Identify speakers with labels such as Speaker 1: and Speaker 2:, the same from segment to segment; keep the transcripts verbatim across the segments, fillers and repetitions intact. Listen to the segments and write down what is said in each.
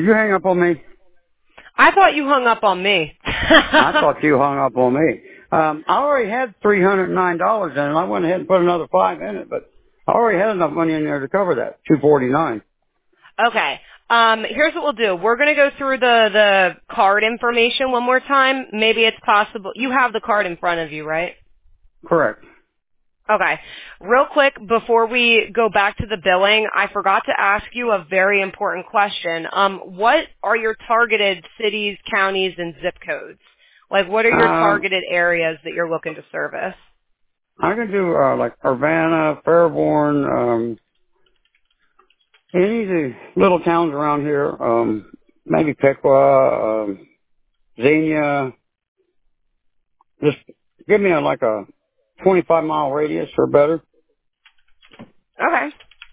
Speaker 1: Did you hang up on me?
Speaker 2: I thought you hung up on me.
Speaker 1: I thought you hung up on me. Um, I already had three hundred nine dollars in it. I went ahead and put another five in it, but I already had enough money in there to cover that two forty nine.
Speaker 2: Okay. Um, here's what we'll do. We're going to go through the, the card information one more time. Maybe it's possible. You have the card in front of you, right?
Speaker 1: Correct.
Speaker 2: Okay. Real quick, before we go back to the billing, I forgot to ask you a very important question. Um, what are your targeted cities, counties, and zip codes? Like, what are your
Speaker 1: Um,
Speaker 2: targeted areas that you're looking to service?
Speaker 1: I can do uh, like Urbana, Fairborn, um, any of the little towns around here. Um, maybe Piqua, um, Xenia. Just give me a, like a twenty-five mile radius or better.
Speaker 2: Okay.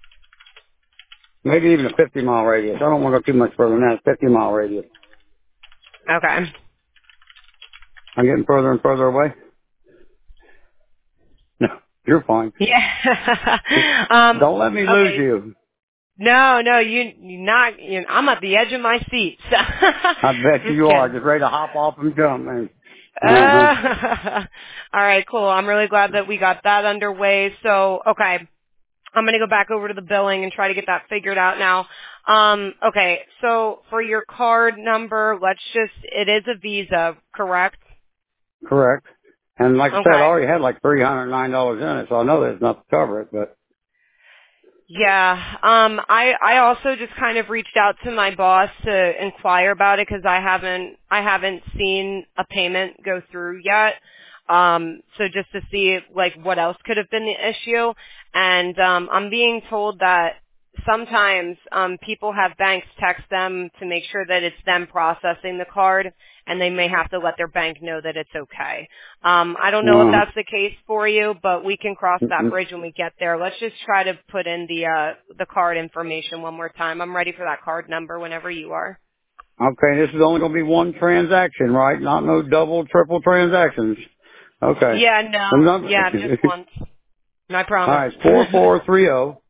Speaker 1: Maybe even a fifty mile radius. I don't want to go too much further than that. fifty mile radius.
Speaker 2: Okay.
Speaker 1: I'm getting further and further away. No, you're fine.
Speaker 2: Yeah. um,
Speaker 1: Don't let me lose
Speaker 2: okay.
Speaker 1: you.
Speaker 2: No, no, you, you not, you I'm at the edge of my seat. So.
Speaker 1: I bet
Speaker 2: Just
Speaker 1: you are.
Speaker 2: kidding.
Speaker 1: Just ready to hop off and jump, man. Uh-huh.
Speaker 2: Uh, all right, cool. I'm really glad that we got that underway. So, okay. I'm going to go back over to the billing and try to get that figured out now. Um, okay, so for your card number, let's just, it is a Visa, correct?
Speaker 1: Correct. And like I said, I
Speaker 2: Okay.
Speaker 1: already had like three hundred nine dollars in it, so I know there's enough to cover it, but.
Speaker 2: Yeah. Um, I, I also just kind of reached out to my boss to inquire about it because I haven't, I haven't seen a payment go through yet. Um, so just to see like what else could have been the issue. And, um, I'm being told that sometimes, um, people have banks text them to make sure that it's them processing the card and they may have to let their bank know that it's okay. Um, I don't know if
Speaker 1: Uh,
Speaker 2: that's the case for you, but we can cross that
Speaker 1: mm-mm.
Speaker 2: bridge when we get there. Let's just try to put in the uh, the card information one more time. I'm ready for that card number whenever you are.
Speaker 1: Okay, this is only going to be one transaction, right? Not no double, triple transactions. Okay.
Speaker 2: Yeah,
Speaker 1: The
Speaker 2: no,
Speaker 1: number,
Speaker 2: yeah, just once. I
Speaker 1: all
Speaker 2: promise.
Speaker 1: right, four four three zero,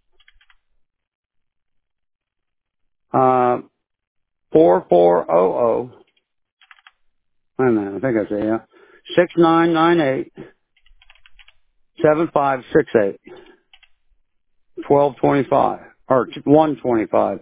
Speaker 1: uh, four four zero zero. Wait a minute, I think I say yeah. Six nine nine eight seven five six eight twelve twenty five or one twenty five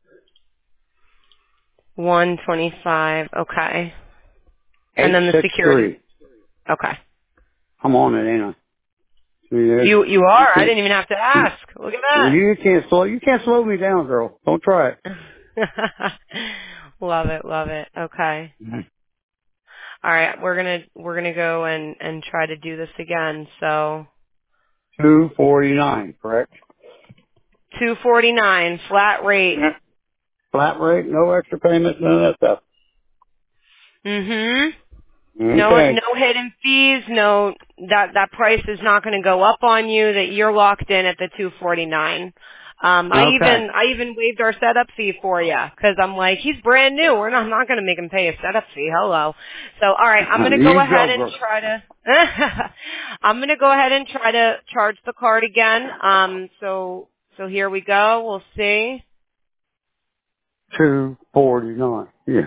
Speaker 2: one twenty-five. Okay, and
Speaker 1: eight
Speaker 2: then the
Speaker 1: six
Speaker 2: security.
Speaker 1: three.
Speaker 2: Okay,
Speaker 1: I'm on it, ain't I? You
Speaker 2: you you
Speaker 1: you
Speaker 2: are. I
Speaker 1: can't
Speaker 2: didn't even have to
Speaker 1: you,
Speaker 2: ask. Look
Speaker 1: you can't slow you can't slow me down, girl. Don't try it.
Speaker 2: at that. Love it, love it. Okay. All right, we're gonna we're gonna go and and try to do this again. So
Speaker 1: Two forty nine, correct?
Speaker 2: two forty nine flat rate.
Speaker 1: Yeah. Flat rate, no extra payments, none of that stuff.
Speaker 2: Mhm. No
Speaker 1: Okay.
Speaker 2: no hidden fees. No, that that price is not going to go up on you. That you're locked in at the two forty nine. Um, I
Speaker 1: Okay.
Speaker 2: even I even waived our setup fee for you because I'm like he's brand new. We're not I'm not going to make him pay a setup fee. Hello. So all right, I'm going to go
Speaker 1: You
Speaker 2: ahead
Speaker 1: go,
Speaker 2: and
Speaker 1: girl.
Speaker 2: try to. I'm going to go ahead and try to charge the card again. Um, so so here we go. We'll see.
Speaker 1: Two forty nine. Yeah.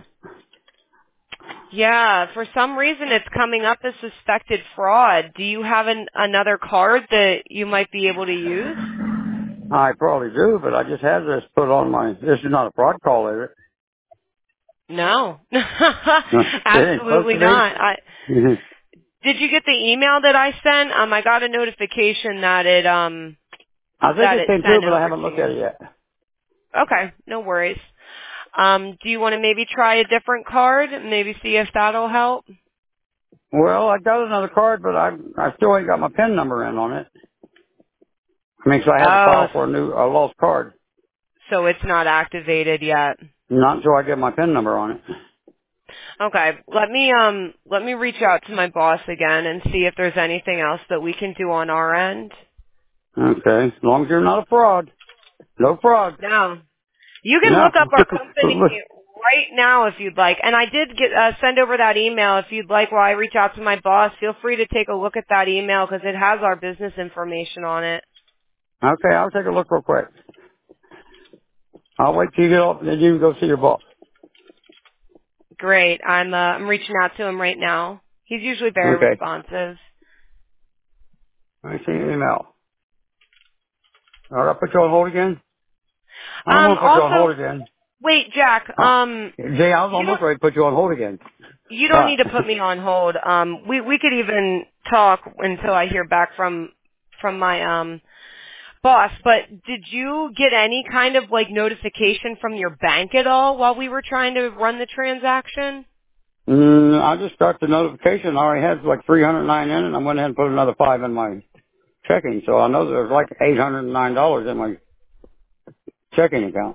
Speaker 2: Yeah, for some reason it's coming up as suspected fraud. Do you have an, another card that you might be able to use?
Speaker 1: I probably do, but I just had this put on my. This is not a fraud call, is
Speaker 2: No.
Speaker 1: it? It ain't supposed
Speaker 2: Absolutely
Speaker 1: to
Speaker 2: not. I
Speaker 1: be.
Speaker 2: did you get the email that I sent? Um I got a notification that it um
Speaker 1: I think
Speaker 2: that
Speaker 1: it
Speaker 2: it
Speaker 1: came through,
Speaker 2: sent
Speaker 1: but I
Speaker 2: over
Speaker 1: haven't
Speaker 2: to
Speaker 1: looked at
Speaker 2: you.
Speaker 1: it yet.
Speaker 2: Okay, no worries. Um do you want to maybe try a different card? Maybe see if that'll help?
Speaker 1: Well, I got another card, but I I still ain't got my PIN number in on it. I mean, so I had to
Speaker 2: Oh,
Speaker 1: file for a new a lost card.
Speaker 2: so it's not activated yet.
Speaker 1: Not until I get my PIN number on it.
Speaker 2: Okay. Let me um let me reach out to my boss again and see if there's anything else that we can do on our end.
Speaker 1: Okay, as long as you're not a fraud. No fraud.
Speaker 2: No. You can
Speaker 1: No.
Speaker 2: look up our company right now if you'd like. And I did get uh, send over that email if you'd like while I reach out to my boss. Feel free to take a look at that email because it has our business information on it.
Speaker 1: Okay, I'll take a look real quick. I'll wait till you get off and then you can go see your boss.
Speaker 2: Great. I'm uh, I'm reaching out to him right now. He's usually very
Speaker 1: Okay.
Speaker 2: responsive.
Speaker 1: Let me see your email. All right, I'll put you on hold again. I'm
Speaker 2: Um.
Speaker 1: going to put you on
Speaker 2: Also,
Speaker 1: hold again.
Speaker 2: wait, Jack.
Speaker 1: Oh.
Speaker 2: Um.
Speaker 1: Jay, I was
Speaker 2: You don't
Speaker 1: almost ready to put you on hold again.
Speaker 2: you don't
Speaker 1: What?
Speaker 2: need to put me on hold. Um. We we could even talk until I hear back from from my um boss. But did you get any kind of like notification from your bank at all while we were trying to run the transaction?
Speaker 1: Mm, I just got the notification. I already had like three hundred nine in it, and I went ahead and put another five in my checking. So I know there's like eight hundred nine dollars in my checking account.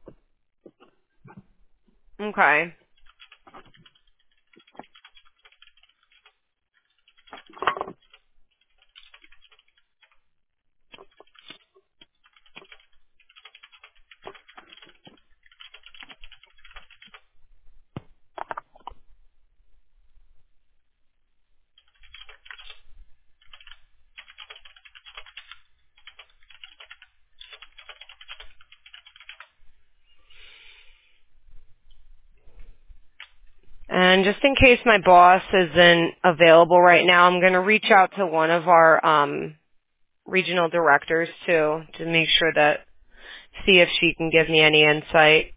Speaker 2: Okay. And just in case my boss isn't available right now, I'm going to reach out to one of our um, regional directors too to make sure that, see if she can give me any insight.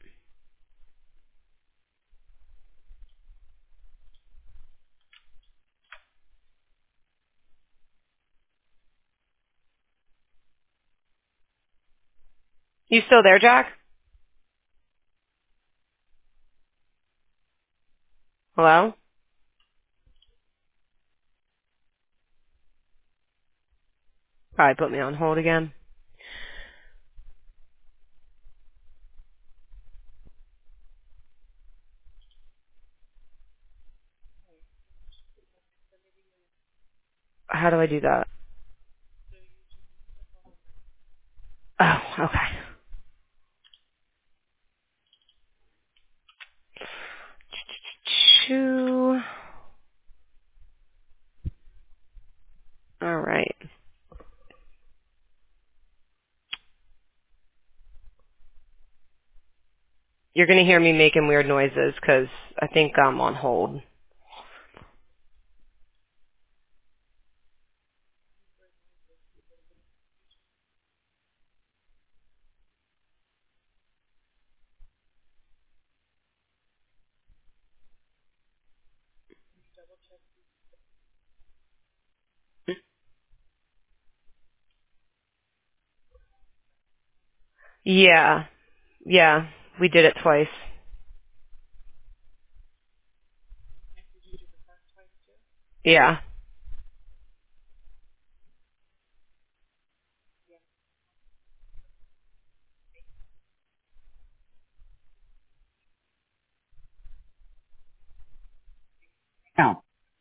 Speaker 2: You still there, Jack? Hello? Probably put me on hold again. How do I do that? Oh, okay. Choo. All right. You're going to hear me making weird noises because I think I'm on hold. Yeah. Yeah. We did it twice. Yeah.
Speaker 1: Now,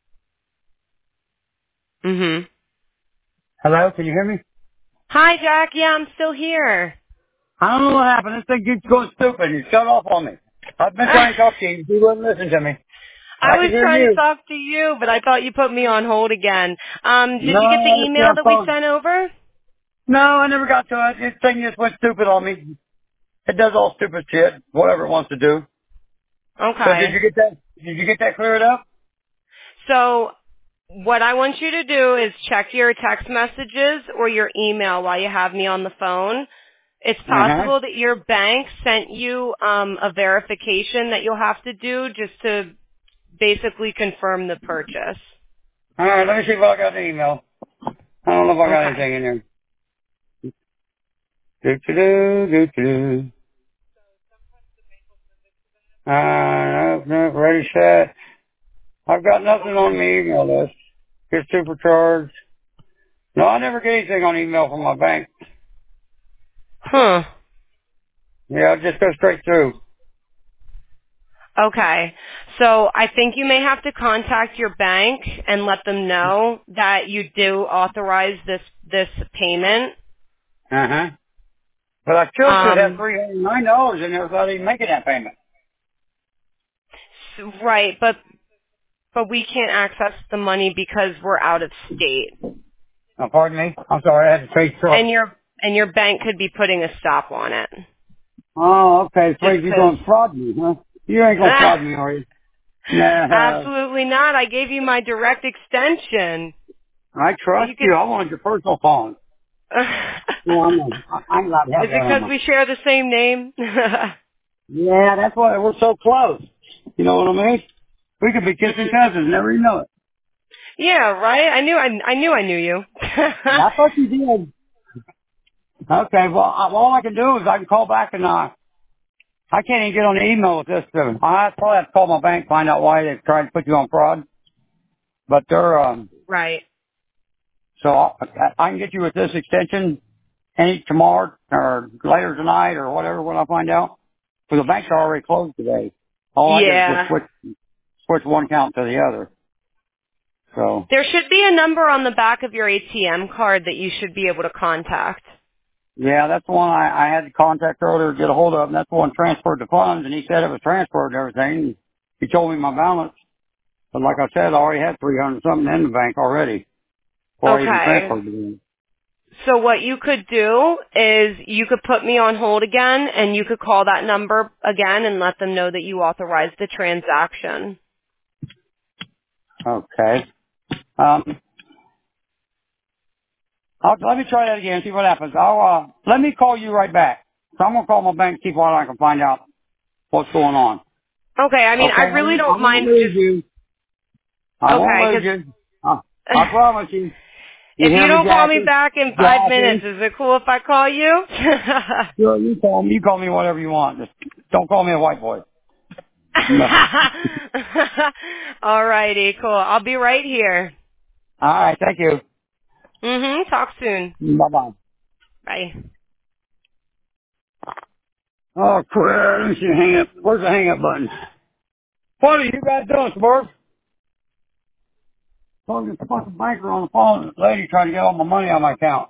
Speaker 2: Mhm.
Speaker 1: hello, can you hear me?
Speaker 2: Hi, Jack. Yeah, I'm still here.
Speaker 1: I don't know what happened. This thing keeps going stupid. You shut off on me. I've been trying to talk to you. You wouldn't listen to me.
Speaker 2: I
Speaker 1: I
Speaker 2: was
Speaker 1: can hear
Speaker 2: trying to
Speaker 1: you.
Speaker 2: talk to you, but I thought you put me on hold again. Um, did you get the
Speaker 1: No, it's
Speaker 2: email
Speaker 1: your
Speaker 2: that we
Speaker 1: phone.
Speaker 2: sent over?
Speaker 1: No, I never got to it. This thing just went stupid on me. It does all stupid shit, whatever it wants to do. So did
Speaker 2: Okay.
Speaker 1: you get that? Did you get that cleared up?
Speaker 2: So what I want you to do is check your text messages or your email while you have me on the phone. It's
Speaker 1: Uh huh.
Speaker 2: possible that your bank sent you um, a verification that you'll have to do just to basically confirm the purchase.
Speaker 1: All right, let me see if I got the email. I don't know if I got
Speaker 2: Okay.
Speaker 1: anything in there. Do do do do do. Uh, no, no, ready, set. I've got nothing on the email list. Get supercharged. No, I never get anything on email from my bank.
Speaker 2: Huh.
Speaker 1: Yeah, I just go straight through.
Speaker 2: Okay. So I think you may have to contact your bank and let them know that you do authorize this this payment.
Speaker 1: Uh huh. But I still should have
Speaker 2: Um
Speaker 1: three hundred nine dollars in there without even making that payment.
Speaker 2: right, but but we can't access the money because we're out of state.
Speaker 1: Oh, pardon me. I'm sorry, I had to trade truck.
Speaker 2: And your and your bank could be putting a stop on it.
Speaker 1: Oh, okay.
Speaker 2: Just
Speaker 1: Afraid you're
Speaker 2: 'cause.
Speaker 1: going to fraud me, huh? You ain't going to fraud me, are you? Nah.
Speaker 2: Absolutely not. I gave you my direct extension.
Speaker 1: I trust
Speaker 2: You
Speaker 1: you.
Speaker 2: could.
Speaker 1: I wanted your personal phone. No, I'm not. I- I'm not
Speaker 2: Is
Speaker 1: having
Speaker 2: it
Speaker 1: that on
Speaker 2: because
Speaker 1: my.
Speaker 2: we share the same name?
Speaker 1: Yeah, that's why we're so close. You know what I mean? We could be kissing
Speaker 2: Mhm.
Speaker 1: cousins, never even know it.
Speaker 2: Yeah, right. I knew. I, I knew. I knew you.
Speaker 1: I thought you did. Okay, well, I, all I can do is I can call back and uh, I can't even get on the email with this. Uh, I probably have to call my bank, find out why they're trying to put you on fraud. But they're um,
Speaker 2: Right.
Speaker 1: so I, I can get you with this extension any tomorrow or later tonight or whatever when I find out. Because the banks are already closed today. All I did is just
Speaker 2: Yeah.
Speaker 1: switch switch one account to the other. So
Speaker 2: There should be a number on the back of your A T M card that you should be able to contact.
Speaker 1: yeah, that's the one I, I had to contact earlier to get a hold of, and that's the one transferred the funds. And he said it was transferred and everything. He told me my balance, but like I said, I already had three hundred something in the bank already before I even
Speaker 2: Okay.
Speaker 1: transferred it. in.
Speaker 2: So what you could do is you could put me on hold again and you could call that number again and let them know that you authorized the transaction.
Speaker 1: Okay. Um, I'll, let me try that again, see what happens. I'll uh, let me call you right back. So I'm gonna call my bank, see what I can find out what's going on.
Speaker 2: Okay, I mean, I
Speaker 1: Okay, I
Speaker 2: really
Speaker 1: won't, I
Speaker 2: don't
Speaker 1: won't
Speaker 2: mind
Speaker 1: lose
Speaker 2: just,
Speaker 1: you. I won't
Speaker 2: okay,
Speaker 1: lose
Speaker 2: 'cause
Speaker 1: you. Uh, I promise you. You
Speaker 2: if
Speaker 1: hear
Speaker 2: you
Speaker 1: me,
Speaker 2: don't call me
Speaker 1: Jackie?
Speaker 2: back in five minutes,
Speaker 1: Jackie?
Speaker 2: is it cool if I call you?
Speaker 1: Sure, you call me. You call me whatever you want. Just don't call me a white boy. No.
Speaker 2: Alrighty, cool. I'll be right here.
Speaker 1: All right. Thank you.
Speaker 2: Mhm, talk soon.
Speaker 1: Bye bye.
Speaker 2: Bye.
Speaker 1: Oh crap! Let me see. Hang up. Where's the hang up button? What are you guys doing, Smurf? Told this fucking banker on the phone. This lady trying to get all my money on my account.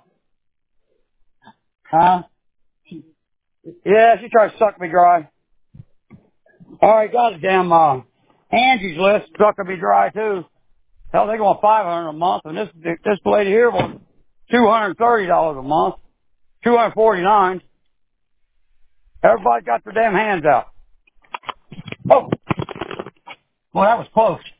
Speaker 1: Huh? Yeah, she tried to suck me dry. All right, got a damn uh, Angie's List sucking me dry too. Hell, they going five hundred a month, and this this lady here wants two hundred thirty dollars a month, two hundred forty nine. Everybody got their damn hands out. Oh, well, that was close.